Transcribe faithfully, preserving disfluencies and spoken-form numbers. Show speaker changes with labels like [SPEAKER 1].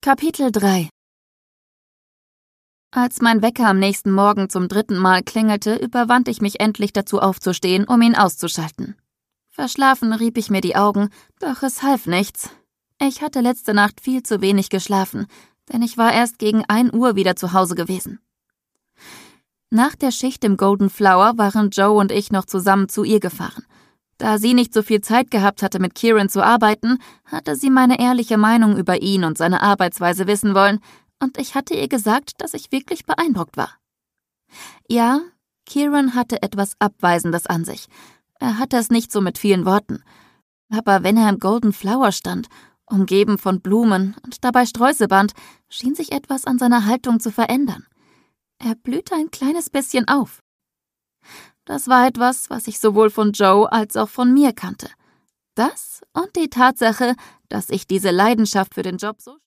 [SPEAKER 1] Kapitel drei. Als mein Wecker am nächsten Morgen zum dritten Mal klingelte, überwand ich mich endlich dazu aufzustehen, um ihn auszuschalten. Verschlafen rieb ich mir die Augen, doch es half nichts. Ich hatte letzte Nacht viel zu wenig geschlafen, denn ich war erst gegen ein Uhr wieder zu Hause gewesen. Nach der Schicht im Golden Flower waren Joe und ich noch zusammen zu ihr gefahren. Da sie nicht so viel Zeit gehabt hatte, mit Kieran zu arbeiten, hatte sie meine ehrliche Meinung über ihn und seine Arbeitsweise wissen wollen, und ich hatte ihr gesagt, dass ich wirklich beeindruckt war. Ja, Kieran hatte etwas Abweisendes an sich. Er hatte es nicht so mit vielen Worten. Aber wenn er im Golden Flower stand, umgeben von Blumen und dabei Sträußeband, schien sich etwas an seiner Haltung zu verändern. Er blühte ein kleines bisschen auf. Das war etwas, was ich sowohl von Joe als auch von mir kannte. Das und die Tatsache, dass ich diese Leidenschaft für den Job so